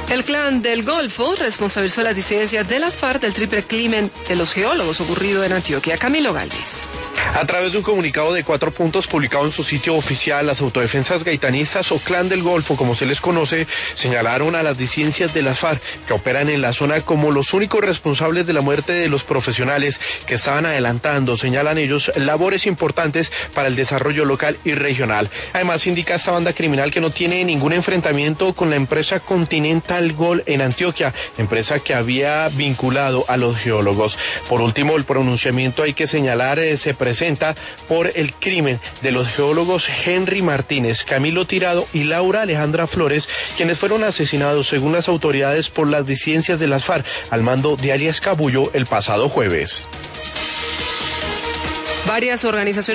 El Clan del Golfo responsabilizó las disidencias de las FARC del triple crimen de los geólogos ocurrido en Antioquia. Camilo Galvez. A través de un comunicado de 4 puntos publicado en su sitio oficial, las autodefensas gaitanistas o Clan del Golfo, como se les conoce, señalaron a las disidencias de las FARC que operan en la zona como los únicos responsables de la muerte de los profesionales que estaban adelantando, señalan ellos, labores importantes para el desarrollo local y regional. Además, indica esta banda criminal que no tiene ningún enfrentamiento con la empresa Continental Gold en Antioquia, empresa que había vinculado a los geólogos. Por último, el pronunciamiento hay que señalar se presenta por el crimen de los geólogos Henry Martínez, Camilo Tirado y Laura Alejandra Flores, quienes fueron asesinados según las autoridades por las disidencias de las FARC al mando de alias Cabullo el pasado jueves. Varias organizaciones